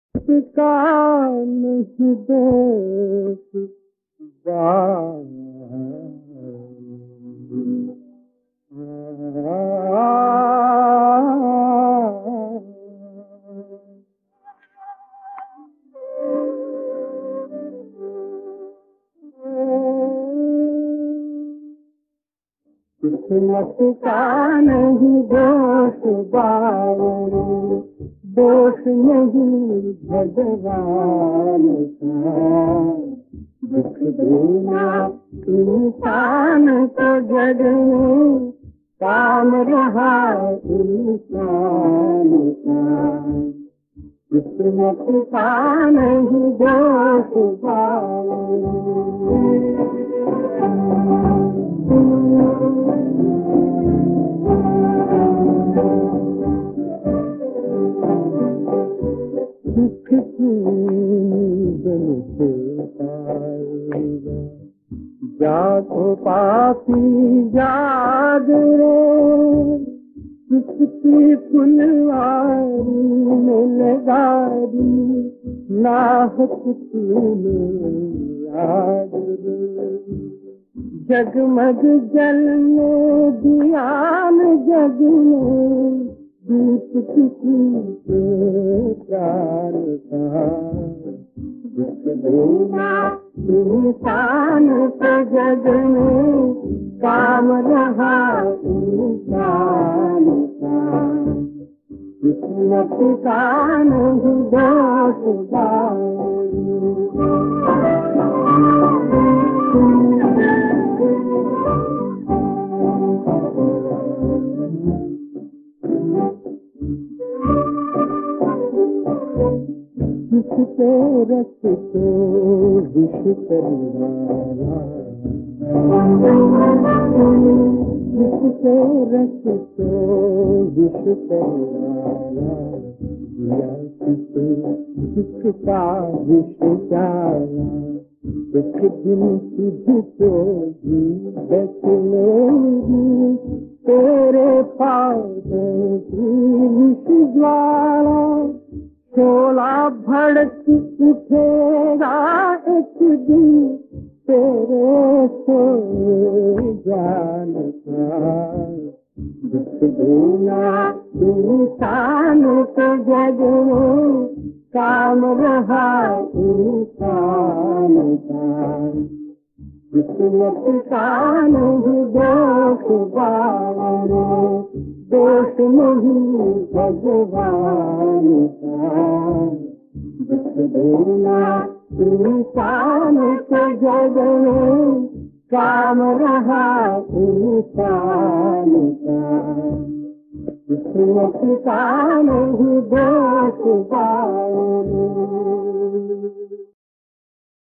का नहीं दोष बार किस्मत का नहीं दोष बावरे, दोष नहीं भगवान का। दुख देना इंसान को जग में काम रहा इंसान का। किस्मत का नहीं दोष बावरे। दुख की बनते आएगा, जागो पापी जाग रे। किसकी फुलवारी में लगा दी नाहक तूने याद रे। जगमग जलने दिया न जग में, दीप किसी के प्राण का। दुख देना इंसान को जग में काम रहा इंसान का। किस्मत का नहीं दोष जिसके रस को विष करवाया, जिसके रस को विष करवाया, दिया किसे जिसका विष जाया। एक दिन तुझको भी बचलेगी तेरे पाँव की विष ज्वाला। शोला भड़क उठेगा एक दिन तेरे सोए जान का। दुख देना इंसान को जग में काम रहा इंसान का। किस्मत का नहीं दोष बावरे, दोष नहीं भगवान का। दुख देना इंसान को जग में काम रहा इंसान का। किस्मत का नहीं दोष बावरे।